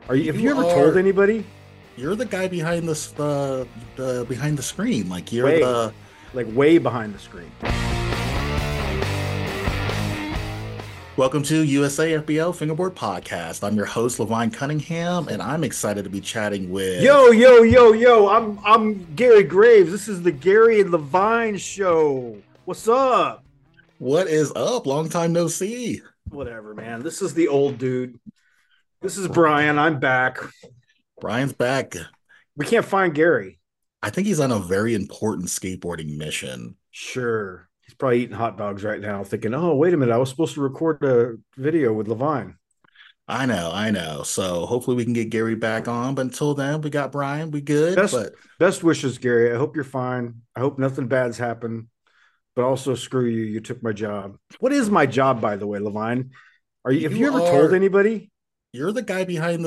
Have You you ever told are anybody? you're the guy behind the behind the screen. Like you're Way, the like way behind the screen. Welcome to USA FBL Fingerboard Podcast. I'm your host, Levine Cunningham, and I'm excited to be chatting with Yo, yo, yo, yo. I'm Gary Graves. This is the Gary and Levine show. What's up? what is up? Long time no see. Whatever, man. This is the old dude. This is Brian. I'm back. Brian's back. We can't find Gary. I think he's on a very important skateboarding mission. Sure. He's probably eating hot dogs right now, thinking, oh, wait a minute. I was supposed to record a video with Levine. I know. So hopefully we can get Gary back on. But until then, we got Brian. We good. Best But best wishes, Gary. I hope you're fine. I hope nothing bad's happened. But also screw you. You took my job. What is my job, by the way, Levine? Have you you ever told are anybody? you're the guy behind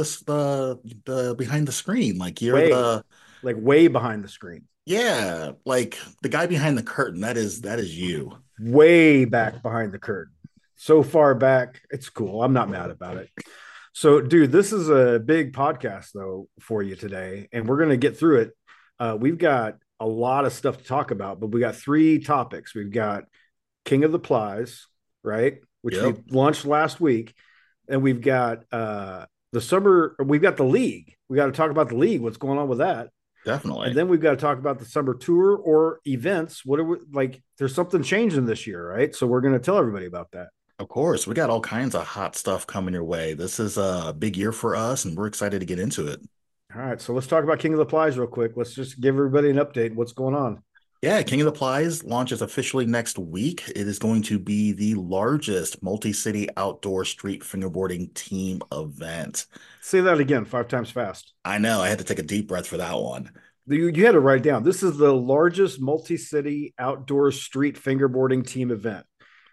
the behind the screen. Like you're Way, the like way behind the screen, yeah, like the guy behind the curtain. That is you. way back behind the curtain. So far back, it's cool. I'm not mad about it. So, dude, this is a big podcast though for you today, and we're gonna get through it. We've got a lot of stuff to talk about, but we got three topics. We've got King of the Plies, right, which we Yep, launched last week, and we've got the summer. We've got the league. We got to talk about the league. What's going on with that? And definitely. then we've got to talk about the summer tour or events. What are we like? There's something changing this year, right? So we're going to tell everybody about that. Of course, we got all kinds of hot stuff coming your way. This is a big year for us, and we're excited to get into it. All right, so let's talk about King of the Plies real quick. Let's just give everybody an update. What's going on? Yeah, King of the Plies launches officially next week. It is going to be the largest multi-city outdoor street fingerboarding team event. Say that again 5 times fast. I know, I had to take a deep breath for that one. You had to write down. This is the largest multi-city outdoor street fingerboarding team event.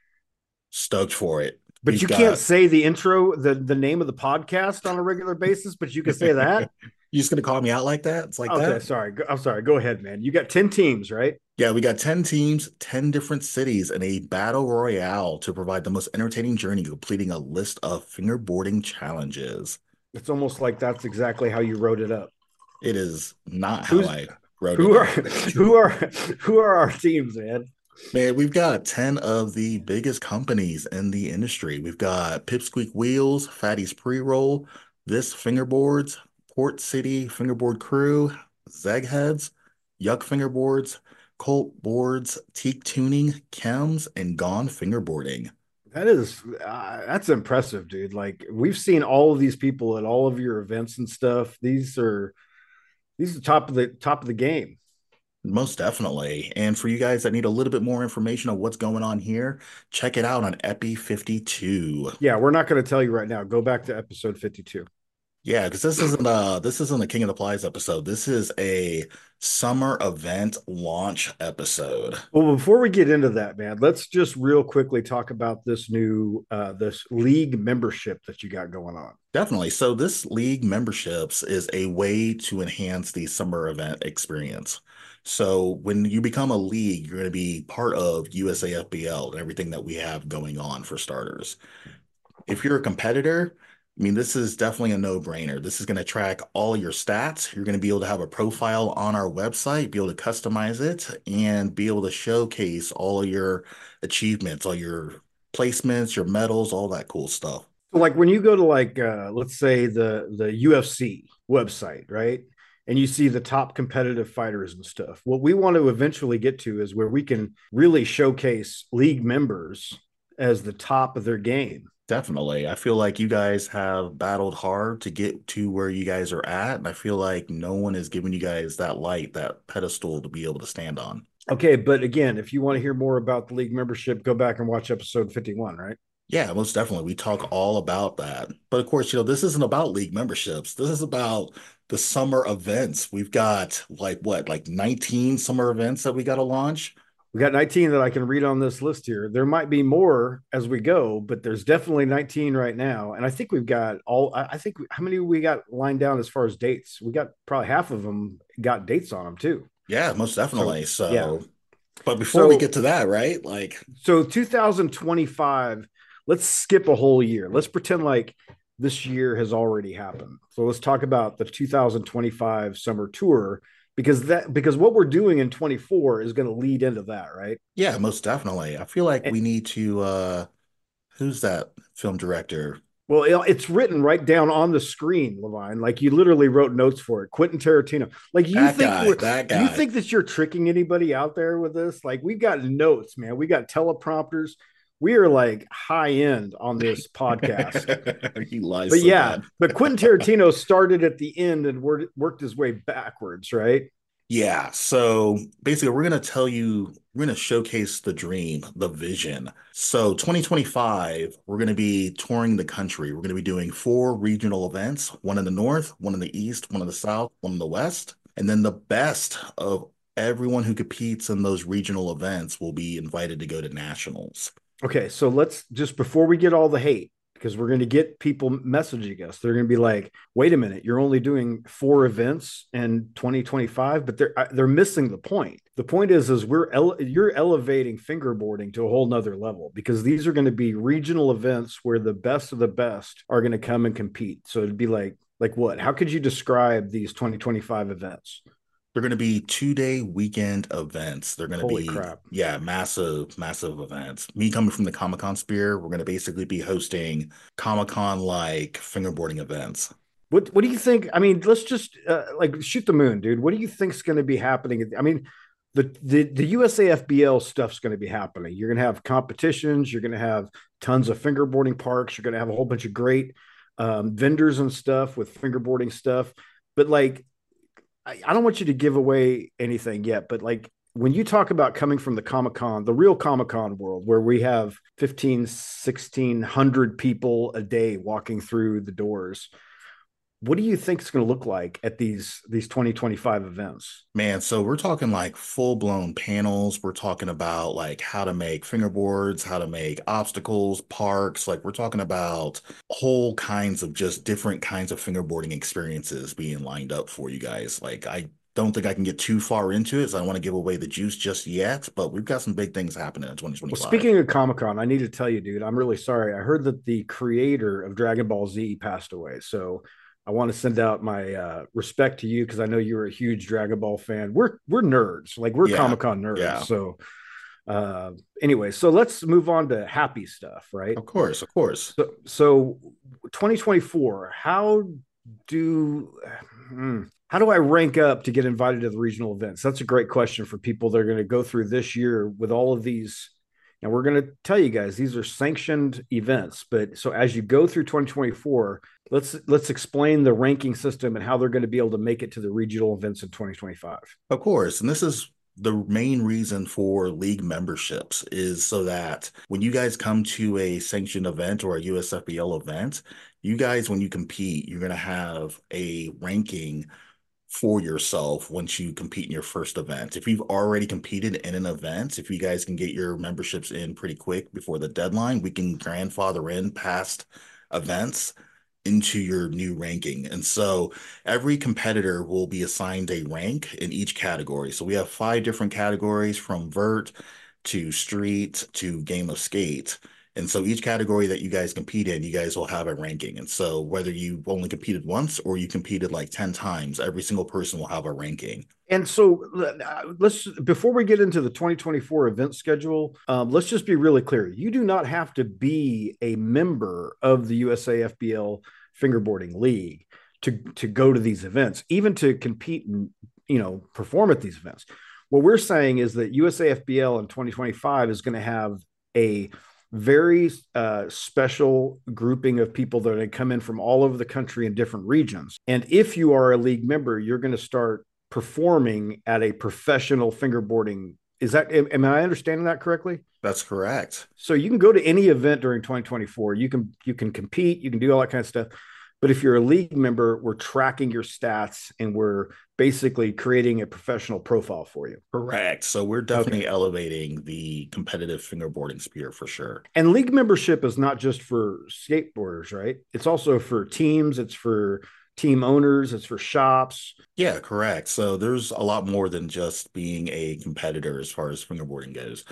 Stoked for it. But We've you can't got say the intro, the name of the podcast on a regular basis, but you can say that. You just gonna call me out like that? It's like Okay, that? sorry. I'm sorry. Go ahead, man. You got 10 teams, right? Yeah, we got 10 teams, 10 different cities, and a battle royale to provide the most entertaining journey, completing a list of fingerboarding challenges. It's almost like that's exactly how you wrote it up. It is not how Who's I wrote it who are up. who are who are our teams, man? Man, we've got 10 of the biggest companies in the industry. We've got Pipsqueak Wheels, Fatty's Pre-Roll, This Fingerboards, Port City Fingerboard Crew, Zegheads, Yuck Fingerboards, Colt Boards, Teak Tuning, Chems, and Gone Fingerboarding. That's impressive, dude. Like we've seen all of these people at all of your events and stuff. These are top of the game. Most definitely. And for you guys that need a little bit more information on what's going on here, check it out on Epi 52. Yeah, we're not going to tell you right now. Go back to episode 52. Yeah, because this isn't a King of the Plies episode. This is a summer event launch episode. Well, before we get into that, man, let's just real quickly talk about this league membership that you got going on. Definitely. So this league memberships is a way to enhance the summer event experience. So when you become a league, you're going to be part of USAFBL and everything that we have going on for starters. If you're a competitor, I mean, this is definitely a no-brainer. This is going to track all your stats. You're going to be able to have a profile on our website, be able to customize it, and be able to showcase all your achievements, all your placements, your medals, all that cool stuff. So like when you go to like let's say the UFC website, right? And you see the top competitive fighters and stuff. What we want to eventually get to is where we can really showcase league members as the top of their game. Definitely. I feel like you guys have battled hard to get to where you guys are at, and I feel like no one is giving you guys that light, that pedestal to be able to stand on. Okay, but again, if you want to hear more about the league membership, go back and watch episode 51, right? Yeah, most definitely. We talk all about that. But of course, this isn't about league memberships. This is about the summer events. We've got like 19 summer events that we got to launch. We got 19 that I can read on this list here. There might be more as we go, but there's definitely 19 right now. And I think we've got I think how many we got lined down as far as dates? We got probably half of them got dates on them too. Yeah, most So, definitely. yeah. But before we So, get to that, right? Like, so 2025, let's skip a whole year. Let's pretend like this year has already happened. So let's talk about the 2025 summer tour because what we're doing in 24 is going to lead into that, right? Yeah, most definitely. I feel like And, we need to who's that film director? well, it's written right down on the screen, Levine. Like you literally wrote notes for it. Quentin Tarantino. Like That guy, that you guy. think that you're tricking anybody out there with this? Like we got notes, man. We got teleprompters. We are like high end on this podcast. He lies But so yeah, bad. but Quentin Tarantino started at the end and worked his way backwards, right? Yeah, so basically, we're going to showcase the dream, the vision. So, 2025, we're going to be touring the country. We're going to be doing four regional events, one in the north, one in the east, one in the south, one in the west. And then the best of everyone who competes in those regional events will be invited to go to nationals. Okay, so let's just before we get all the hate, because we're going to get people messaging us. They're going to be like, "Wait a minute, you're only doing four events in 2025," but they're missing the point. The point is you're elevating fingerboarding to a whole nother level because these are going to be regional events where the best of the best are going to come and compete. So it'd be like what? How could you describe these 2025 events? They're going to be 2-day weekend events. They're going to Holy be, crap. yeah, massive, massive events. Me coming from the Comic-Con sphere, we're going to basically be hosting Comic-Con like fingerboarding events. What do you think? I mean, let's just like shoot the moon, dude. What do you think's going to be happening? I mean, the USAFBL stuff's going to be happening. You're going to have competitions. You're going to have tons of fingerboarding parks. You're going to have a whole bunch of great vendors and stuff with fingerboarding stuff. But like, I don't want you to give away anything yet. But like, when you talk about coming from the Comic Con, the real Comic Con world, where we have 15, 1,600 people a day walking through the doors, what do you think it's going to look like at these 2025 events? Man, so we're talking like full-blown panels. We're talking about like how to make fingerboards, how to make obstacles, parks. Like we're talking about whole kinds of just different kinds of fingerboarding experiences being lined up for you guys. Like I don't think I can get too far into it, so I don't want to give away the juice just yet, but we've got some big things happening in Well, 2025. speaking of Comic Con, I need to tell you, dude, I'm really sorry. I heard that the creator of Dragon Ball Z passed away. So I want to send out my respect to you because I know you're a huge Dragon Ball fan. We're nerds, like we're Yeah. Comic Con nerds. Yeah. So anyway, so let's move on to happy stuff, right? Of course, of course. So 2024, do how do I rank up to get invited to the regional events? That's a great question for people that are going to go through this year with all of these. And we're going to tell you guys these are sanctioned events. But so as you go through 2024, let's explain the ranking system and how they're going to be able to make it to the regional events in 2025. Of course. And this is the main reason for league memberships is so that when you guys come to a sanctioned event or a USFBL event, you guys, when you compete, you're going to have a ranking for yourself once you compete in your first event. If you've already competed in an event, if you guys can get your memberships in pretty quick before the deadline, we can grandfather in past events into your new ranking. And so every competitor will be assigned a rank in each category. So we have 5 different categories from vert to street to game of skate. And so each category that you guys compete in, you guys will have a ranking. And so whether you only competed once or you competed like 10 times, every single person will have a ranking. And so let's before we get into the 2024 event schedule, let's just be really clear. You do not have to be a member of the USAFBL Fingerboarding League to go to these events, even to compete and perform at these events. What we're saying is that USAFBL in 2025 is going to have a very special grouping of people that are going to come in from all over the country in different regions. And if you are a league member, you're going to start performing at a professional fingerboarding. Am I understanding that correctly? That's correct. So you can go to any event during 2024. You can compete, you can do all that kind of stuff. But if you're a league member, we're tracking your stats and we're basically creating a professional profile for you. Correct. So we're Okay. definitely elevating the competitive fingerboarding sphere for sure. And league membership is not just for skateboarders, right? It's also for teams, it's for team owners, it's for shops. Yeah, correct. So there's a lot more than just being a competitor as far as fingerboarding goes.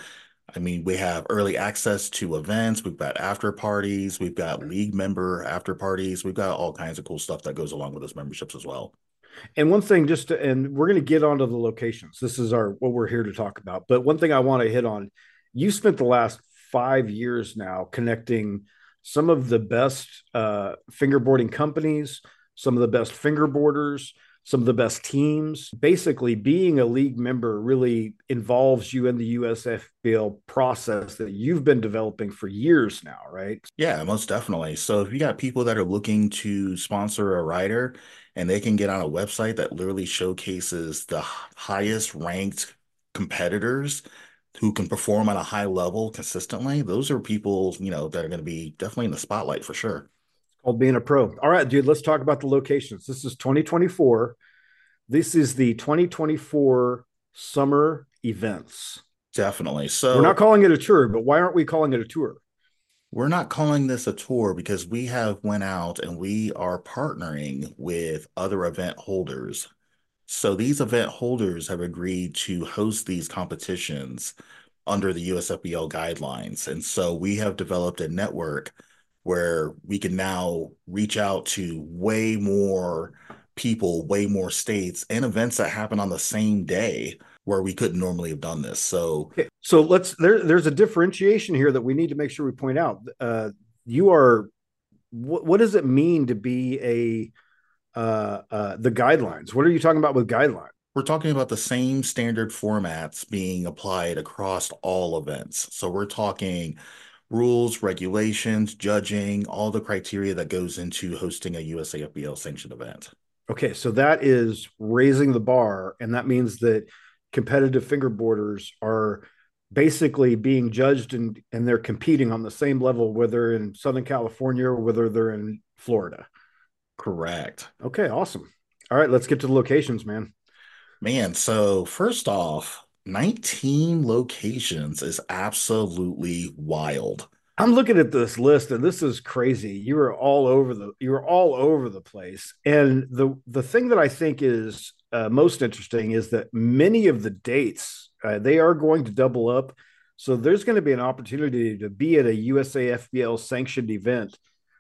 I mean, we have early access to events, we've got after parties, we've got league member after parties, we've got all kinds of cool stuff that goes along with those memberships as well. And one thing, and we're going to get onto the locations. This is our what we're here to talk about. But one thing I want to hit on, you spent the last 5 years now connecting some of the best fingerboarding companies, some of the best fingerboarders, some of the best teams. Basically, being a league member really involves you in the USFBL process that you've been developing for years now, right? Yeah, most definitely. So if you got people that are looking to sponsor a rider and they can get on a website that literally showcases the highest ranked competitors who can perform on a high level consistently, those are people, that are going to be definitely in the spotlight for sure. Called being a pro. All right, dude, let's talk about the locations. This is 2024. This is the 2024 summer events. Definitely. We're not So calling it a tour, but why aren't we calling it a tour? we're not calling this a tour because we have went out and we are partnering with other event holders. So these event holders have agreed to host these competitions under the USFBL guidelines. And so we have developed a network where we can now reach out to way more people, way more states, and events that happen on the same day where we couldn't normally have done this. So Okay, so there's a differentiation here that we need to make sure we point out. You are what does it mean to be the guidelines? What are you talking about with guidelines? we're talking about the same standard formats being applied across all events. So we're talking rules, regulations, judging, all the criteria that goes into hosting a USAFBL sanctioned event. Okay, so that is raising the bar, and that means that competitive fingerboarders are basically being judged and they're competing on the same level, whether in Southern California or whether they're in Florida. Correct. Okay, awesome. All right, let's get to the locations, man. Man, so first off, 19 locations is absolutely wild. I'm looking at this list and this is crazy. You were all over the place. And the thing that I think is most interesting is that many of the dates they are going to double up. So there's going to be an opportunity to be at a USAFBL sanctioned event.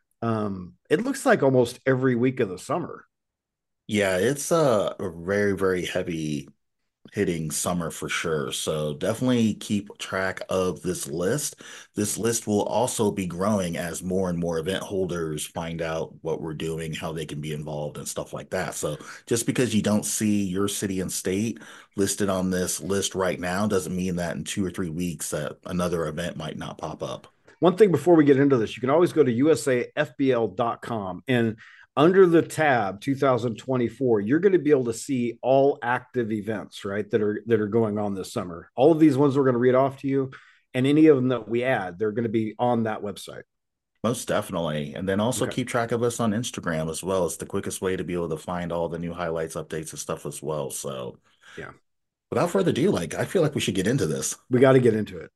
It looks like almost every week of the summer. Yeah, it's a very, very heavy hitting summer for sure. So definitely keep track of this list. This list will also be growing as more and more event holders find out what we're doing, how they can be involved, and stuff like that. So just because you don't see your city and state listed on this list right now doesn't mean that in 2 or 3 weeks that another event might not pop up. One thing before we get into this, you can always go to usafbl.com and under the tab 2024, you're going to be able to see all active events, right? That are going on this summer. All of these ones we're going to read off to you, and any of them that we add, they're going to be on that website. Most definitely. And then also Okay. keep track of us on Instagram as well. It's the quickest way to be able to find all the new highlights, updates, and stuff as well. So Yeah. without further ado, I feel like we should get into this. We got to get into it.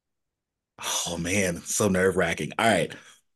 Oh man, so nerve-wracking. All right.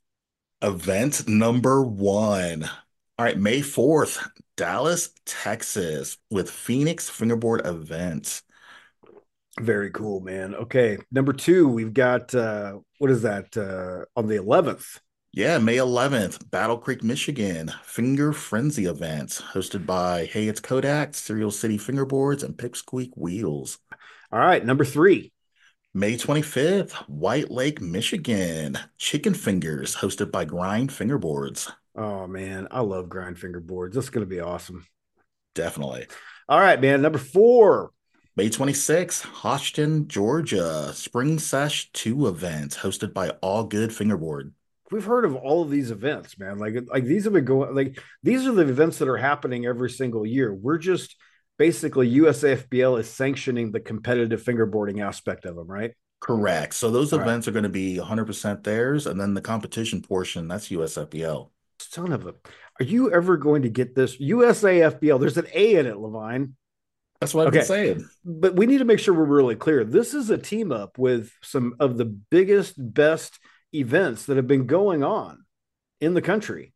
Event number one. All right, May 4th, Dallas, Texas, with Phoenix Fingerboard Event. Very cool, man. Okay. Number two, we've got what is that? On the 11th. Yeah, May 11th, Battle Creek, Michigan, Finger Frenzy Event, hosted by Hey It's Kodak, Serial City Fingerboards, and Pipsqueak Wheels. All right. Number three. May 25th, White Lake, Michigan, Chicken Fingers, hosted by Grind Fingerboards. Oh man, I love grind finger boards. That's going to be awesome. Definitely. All right, man. Number four. May 26th, Hodgson, Georgia, Spring Sesh 2 event, hosted by All Good Fingerboard. We've heard of all of these events, man. Like these have been going like these are the events that are happening every single year. We're just basically USAFBL is sanctioning the competitive fingerboarding aspect of them, right? Correct. So those All right. events are going to be 100% theirs, and then the competition portion, that's USFBL. Son of a, are you ever going to get this USAFBL? There's an A in it, Levine. That's what I've been Okay. saying. But we need to make sure we're really clear. This is a team up with some of the biggest, best events that have been going on in the country.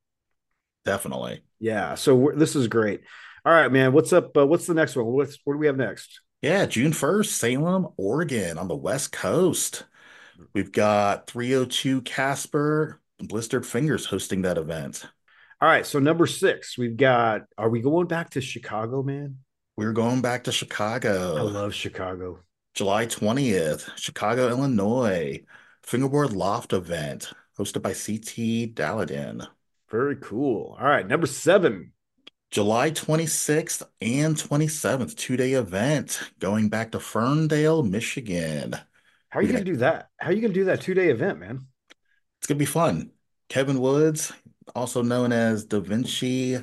Definitely. Yeah. So this is great. All right, man. What's up? What's the next one? What do we have next? Yeah, June 1st, Salem, Oregon on the West Coast. We've got 302 Casper, Blistered Fingers hosting that event. All right, so number six, we've got. Are we going back to Chicago, man? We're going back to I Chicago, love Chicago. July 20th, Chicago, Illinois, Fingerboard Loft event hosted by CT Daladin. Very cool. All right, number seven. July 26th and 27th, 2-day event going back to Ferndale, Michigan. How are We you got gonna do that? How are you gonna do that 2-day event, man? It's gonna be fun. Kevin Woods, also known as Da Vinci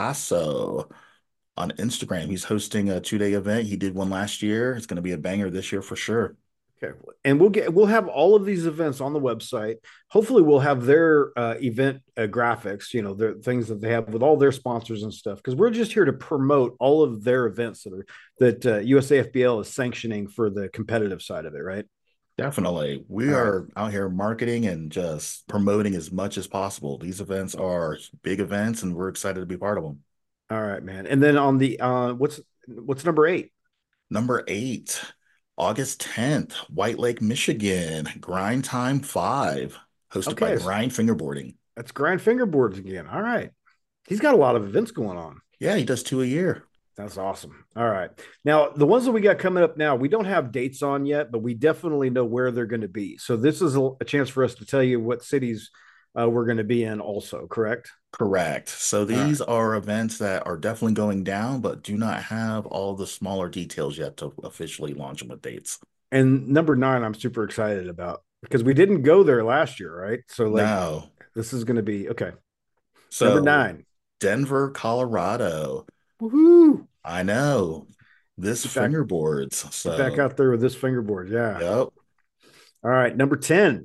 Casso on Instagram. He's hosting a 2-day event. He did one last year. It's gonna be a banger this year for sure. Okay, and we'll have all of these events on the website. Hopefully, we'll have their event graphics. You know, their things that they have with all their sponsors and stuff. Because we're just here to promote all of their events that USAFBL is sanctioning for the competitive side of it, right? Definitely. We All right, are out here marketing and just promoting as much as possible. These events are big events and we're excited to be part of them. all right, man. And then on the what's number eight? Number 8, August 10th, White Lake, Michigan, Grind Time 5, hosted by Okay, Grind Fingerboarding. that's Grind Fingerboards again. All right, he's got a lot of events going on. Yeah, he does 2 a year. That's awesome. All right. Now, the ones that we got coming up now, we don't have dates on yet, but we definitely know where they're going to be. So this is a chance for us to tell you what cities we're going to be in also, correct? Correct. So All right. these are events that are definitely going down, but do not have all the smaller details yet to officially launch them with dates. And number nine, I'm super excited about because we didn't go there last year, right? So, like, No. this is going to be okay. Number So nine. Denver, Colorado. Woohoo. I know. This Get back, fingerboards. get back So, out there with this fingerboard. Yeah. yep. All right. Number 10.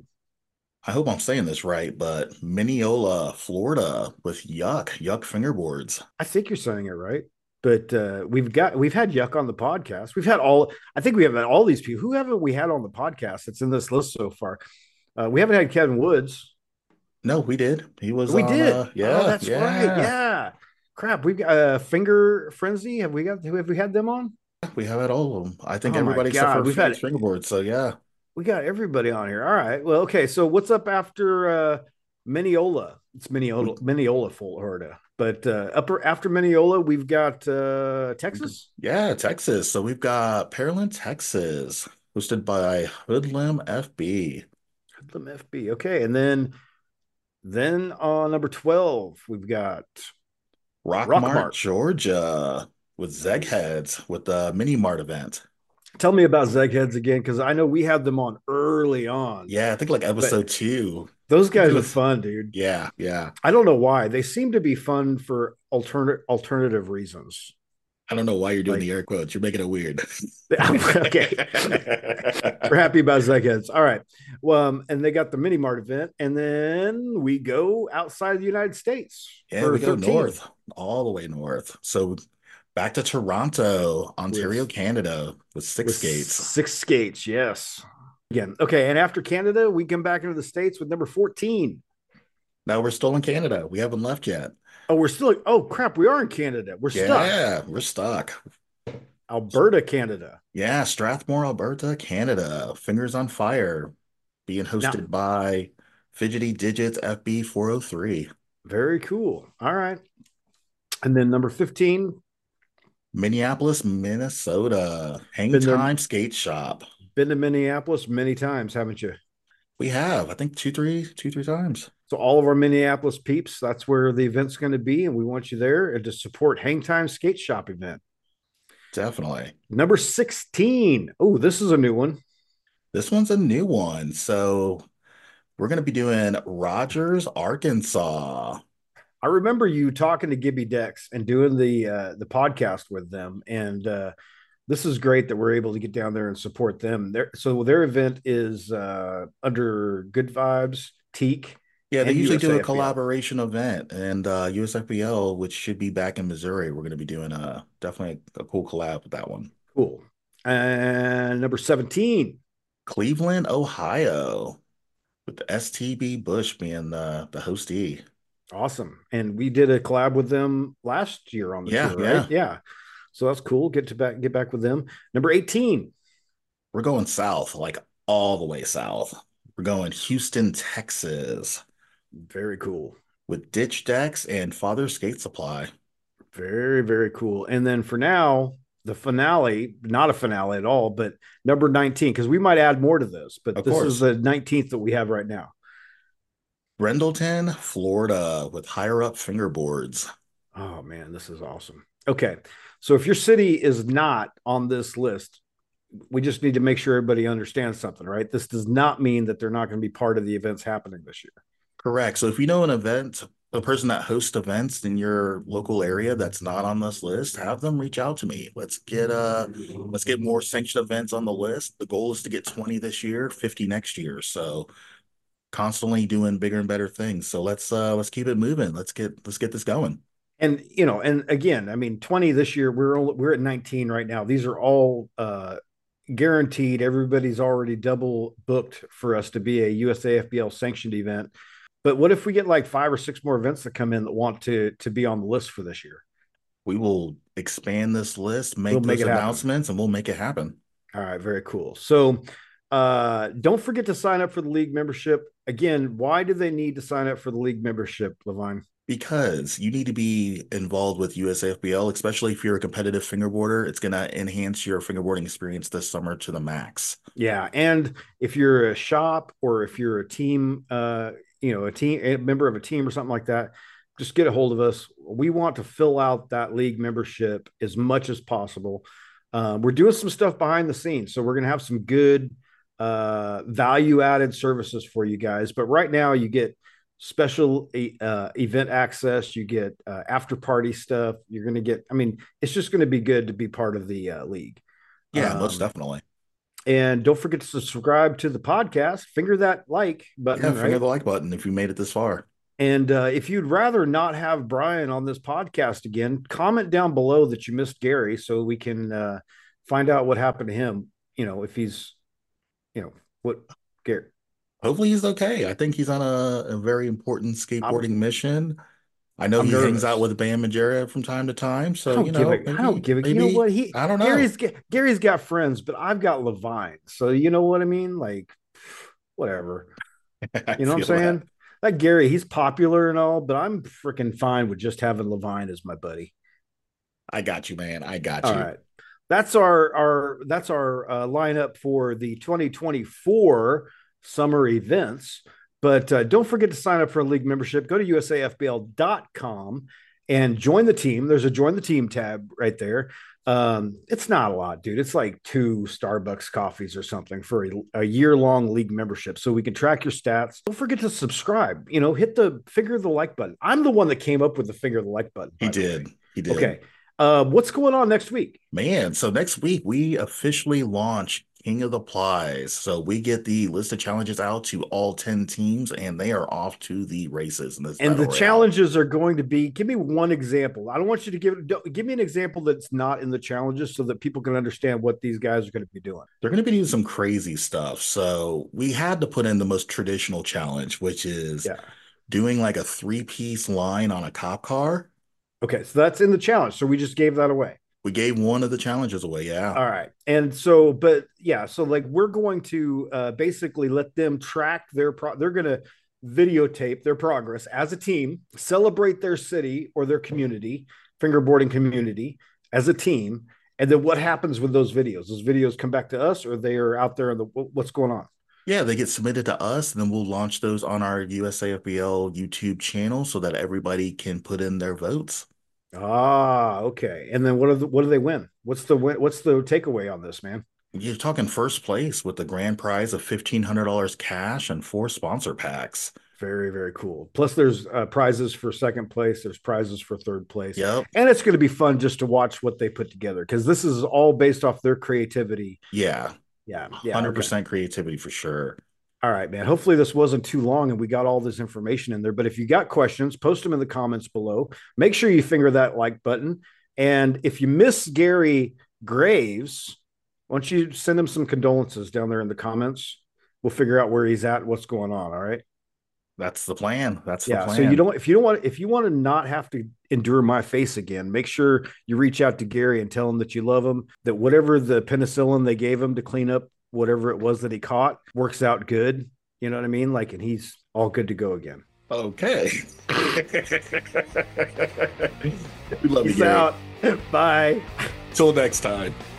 I hope I'm saying this right, but Mineola, Florida with Yuck fingerboards. I think you're saying it right. But we've had Yuck on the podcast. We've had all I think we have had all these people. Who haven't we had on the podcast that's in this list so far? We haven't had Kevin Woods. No, we did. He was We on did. Oh, yeah, that's right. yeah. Yeah. Crap. We've got Finger Frenzy. Have we had them on? We have had all of them. I think Oh my everybody except God. for Phoenix fingerboards. So yeah. We got everybody on here. All right. Well, okay. So what's up after Mineola? It's We Mineola, Florida. But upper after Mineola, we've got Texas. Yeah, Texas. So we've got Pearland, Texas, hosted by Hoodlum FB. Hoodlum FB. Okay. And then on number 12, we've got Rockmart, Rockmart. Georgia, with Nice. Zegheads with the Mini Mart event. Tell me about Zegheads again, because I know we had them on early on, Yeah, I think like but episode 2. those I think it guys are was fun, dude. yeah, yeah. I don't know why. They seem to be fun for alternative reasons. I don't know why you're doing Like, the air quotes. You're making it weird. okay. We're happy about Zegheads. All right. Well, and they got the mini mart event, and then we go outside the United States Yeah, for we go 13 north, all the way north. So back to Toronto, Ontario, with Canada, with Six Gates. six skates. Yes. Again. Okay. And after Canada, we come back into the States with number 14. Now we're still in Canada. We haven't left yet. Oh, we're still, oh, crap. We are in Canada. We're stuck. Yeah, we're stuck. Alberta, Canada. Yeah, Strathmore, Alberta, Canada. Fingers on Fire, being Now, hosted by Fidgety Digits FB 403. very cool. All right. And then number 15, Minneapolis, Minnesota. Hang been there, Time Skate Shop. been to Minneapolis many times, haven't you? We have, I think, two, three times. So all of our Minneapolis peeps, that's where the event's going to be, and we want you there and to support Hang Time Skate Shop event. Definitely. Number 16. Oh, this is a new one. This one's a new one. So we're going to be doing Rogers, Arkansas. I remember you talking to Gibby Dex and doing the podcast with them, and this is great that we're able to get down there and support them. So their event is under Good Vibes, Teak, Yeah, they and usually do a USAFBL. collaboration event, and USFBL, which should be back in Missouri, we're going to be doing definitely a cool collab with that one. Cool. And number 17. Cleveland, Ohio, with the STB Bush being the hostee. Awesome. And we did a collab with them last year on the Yeah, tour, right? yeah. Yeah. So that's cool. Get back with them. Number 18. We're going south, like all the way south. We're going Houston, Texas, Very cool. with Ditch Decks and Father Skate Supply. Very, very cool. And then for now, the finale, not a finale at all, but number 19, because we might add more to this, but Of this is course, the 19th that we have right now. Rendleton, Florida, with Higher Up Fingerboards. Oh man, this is awesome. Okay. So if your city is not on this list, we just need to make sure everybody understands something, right? This does not mean that they're not going to be part of the events happening this year. Correct. So if you know an event, a person that hosts events in your local area that's not on this list, have them reach out to me. Let's get more sanctioned events on the list. The goal is to get 20 this year, 50 next year. So constantly doing bigger and better things. So let's keep it moving. Let's get this going. And and again, I mean, 20 this year, we're at 19 right now. These are all guaranteed. Everybody's already double booked for us to be a USAFBL sanctioned event. But what if we get like 5 or 6 more events that come in that want to be on the list for this year? We will expand this list, We'll make make those it happen. announcements, and we'll make it happen. All right, very cool. So don't forget to sign up for the league membership. Again, why do they need to sign up for the league membership, Levine? Because you need to be involved with USAFBL, especially if you're a competitive fingerboarder. It's going to enhance your fingerboarding experience this summer to the max. Yeah, and if you're a shop or if you're a team, a member of a team or something like that, just get a hold of us. We want to fill out that league membership as much as possible. We're doing some stuff behind the scenes, so we're going to have some good value added services for you guys. But right now, you get special event access, you get after party stuff. You're going to get. I mean, it's just going to be good to be part of the league. Yeah, most Um, definitely. and don't forget to subscribe to the podcast. Finger that like Yeah, button, finger right? the like button if you made it this far. And if you'd rather not have Brian on this podcast again, comment down below that you missed Gary so we can find out what happened to him. If he's, what Gary. Hopefully he's okay. I think he's on a very important skateboarding I'm mission. I know I'm he hangs out nervous. with Bam and Jared from time to time. I So, don't give a I don't give a you know maybe, what he I don't know. Gary's got friends, but I've got Levine. So you know what I mean? Like whatever. I You know what I'm feel that. saying? Like Gary, he's popular and all, but I'm freaking fine with just having Levine as my buddy. I got you, man. I got All you. right. That's our lineup for the 2024 summer events. But don't forget to sign up for a league membership. Go to usafbl.com and join the team. There's a join the team tab right there. It's not a lot, dude. It's like 2 Starbucks coffees or something for a year-long league membership, so we can track your stats. Don't forget to subscribe. Hit the finger the like button. I'm the one that came up with the finger the like button, He by the way. did. He did. Okay. What's going on next week? Man, so next week we officially launch King of the Plies. So we get the list of challenges out to all 10 teams, and they are off to the races in this And the battle royale. challenges are going to be, give me one example. I don't want you to give me an example that's not in the challenges so that people can understand what these guys are going to be doing. They're going to be doing some crazy stuff. So we had to put in the most traditional challenge, which is Yeah. doing like a three-piece line on a cop car. Okay. So that's in the challenge. So we just gave that away. We gave one of the challenges away. Yeah. All right. And so, but yeah, so like we're going to basically let them track they're going to videotape their progress as a team, celebrate their city or their community, fingerboarding community as a team. And then what happens with those videos? Those videos come back to us or they are out there in the what's going on? Yeah, they get submitted to us, and then we'll launch those on our USAFBL YouTube channel so that everybody can put in their votes. Ah, okay. And then what do they win? What's the takeaway on this, man? You're talking first place with the grand prize of $1,500 cash and 4 sponsor packs. Very, very cool. Plus, there's prizes for second place. There's prizes for third place, Yep. and it's going to be fun just to watch what they put together because this is all based off their creativity. Yeah. Yeah, yeah. Okay. 100% creativity for sure. All right, man. Hopefully, this wasn't too long and we got all this information in there. But if you got questions, post them in the comments below. Make sure you finger that like button. And if you miss Gary Graves, why don't you send him some condolences down there in the comments? We'll figure out where he's at, what's going on. All right. That's the plan. That's the Yeah. So plan. if you want to not have to endure my face again, make sure you reach out to Gary and tell him that you love him, that whatever the penicillin they gave him to clean up whatever it was that he caught works out good. You know what I mean? Like, and he's all good to go again. Okay. We love you, Peace Gary. out. Bye. Till next time.